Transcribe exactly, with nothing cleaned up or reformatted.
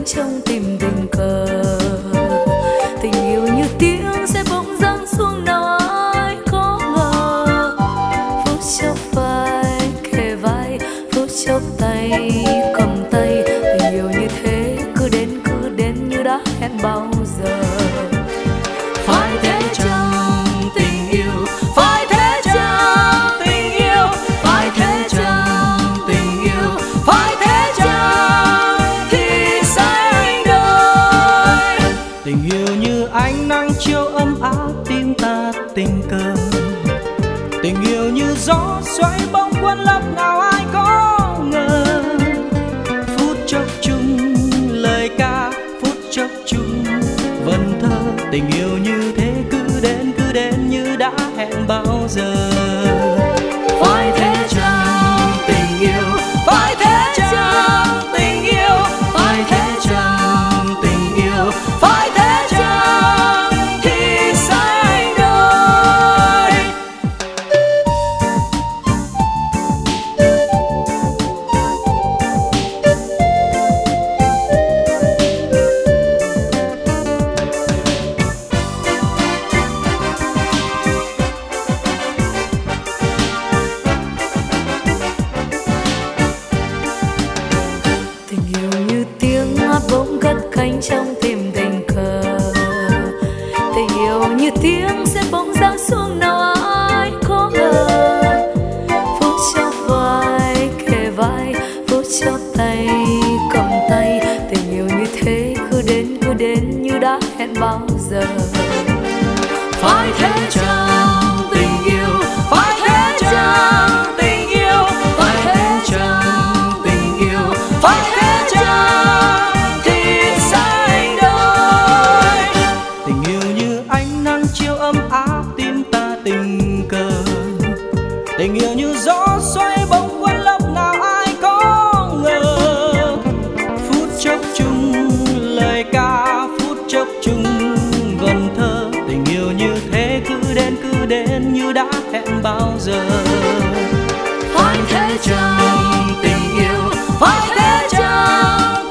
trong tìm tình cờ. Tình yêu như tiếng sẽ bỗng giáng xuống nào ai có ngờ. Phút chốc vai kề vai, phút chốc tay cầm tay. Tình yêu như thế cứ đến cứ đến như đã hẹn bao giờ. Phải thế chăng tình yêu, phải thế chăng tình yêu, phải thế chăng tình yêu, phải thế chăng thì sẽ anh đời. Tình yêu như ánh nắng chiếu ấm áp tim ta tình cờ. Tình yêu như gió xoay bóng quân lấp nào ai có ngờ. Phút chốc chung lời ca, phút chốc chung vần thơ. Tình yêu như thế cứ đến cứ đến như đã hẹn bao giờ. Phải thế chăng tình yêu, phải thế chăng tình yêu, phải thế chăng tình yêu, phải thế chăng thì sẽ anh đời. Tình yêu như tiếng hát bỗng cất cánh trong tim tình cờ. Tình yêu như tiếng sẽ bỗng giáng xuống nào ai có ngờ. Phút chốc vai kề vai, phút chốc tay cầm tay. Tình yêu như thế cứ đến cứ đến như đã hẹn bao giờ. Phải thế chăng tình yêu, phải thế chăng tình yêu, phải thế chăng tình yêu, phải thế chăng thì sẽ anh đời. Tình yêu như ánh nắng chiếu ấm áp tim ta tình cờ. Tình yêu như gió xoay bóng quân lấp nào ai có ngờ. Phút chốc chung lời ca, phút chốc chung vần thơ. Tình yêu như thế cứ đến cứ đến như đã hẹn bao giờ. Phải thế chăng tình yêu, phải thế chăng